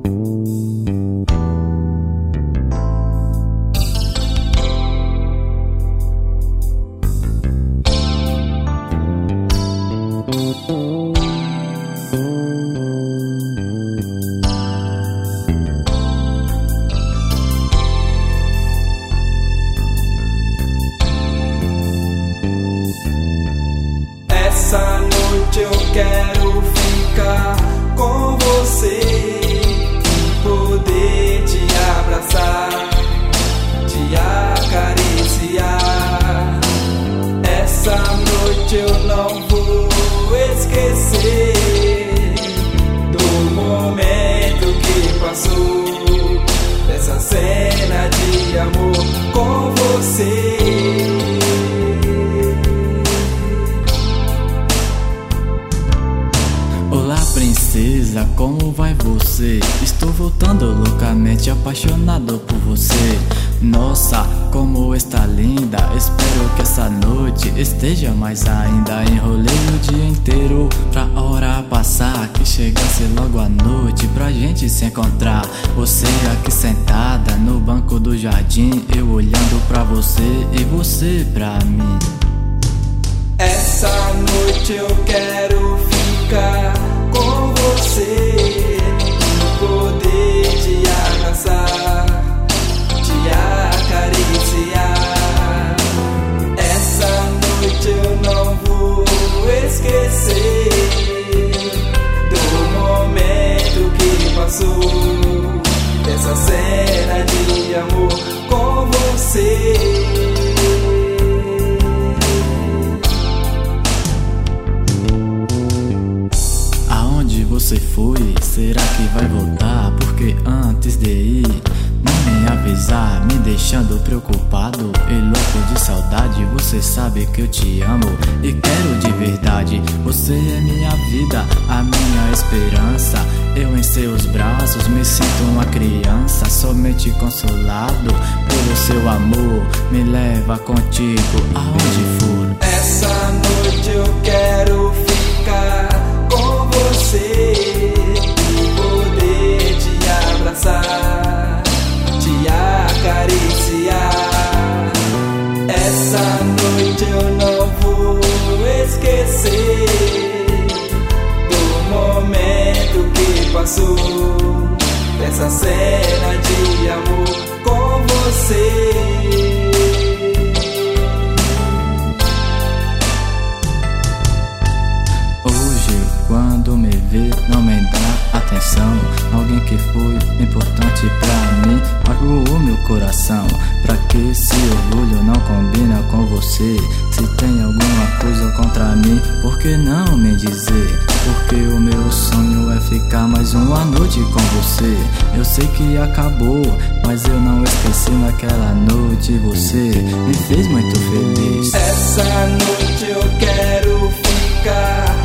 Essa noite eu quero ficar com você, poder te abraçar, te acariciar. Essa noite eu não vou esquecer do momento que passou, dessa cena de amor com você. Olá princesa, como vai você? Estou voltando loucamente apaixonado por você. Nossa, como está linda, espero que essa noite esteja mais ainda. Enrolei o dia inteiro pra hora passar, que chegasse logo a noite pra gente se encontrar. Você aqui sentada no banco do jardim, eu olhando pra você e você pra mim. Essa noite eu quero ficar com você, poder te abraçar, te acariciar. Essa noite eu não vou esquecer do momento que passou, dessa cena de amor com você. Você foi, será que vai voltar? Porque antes de ir, não me avisar, me deixando preocupado e louco de saudade. Você sabe que eu te amo e quero de verdade. Você é minha vida, a minha esperança. Eu em seus braços me sinto uma criança, somente consolado pelo seu amor. Me leva contigo aonde for. Essa noite eu quero ficar com você, poder te abraçar, te acariciar. Essa noite eu não vou esquecer do momento que passou, dessa cena de amor com você. Quando me vê, não me dá atenção. Alguém que foi importante pra mim magoou meu coração. Pra que esse orgulho não combina com você? Se tem alguma coisa contra mim, por que não me dizer? Porque o meu sonho é ficar mais uma noite com você. Eu sei que acabou, mas eu não esqueci naquela noite. Você me fez muito feliz. Essa noite eu quero ficar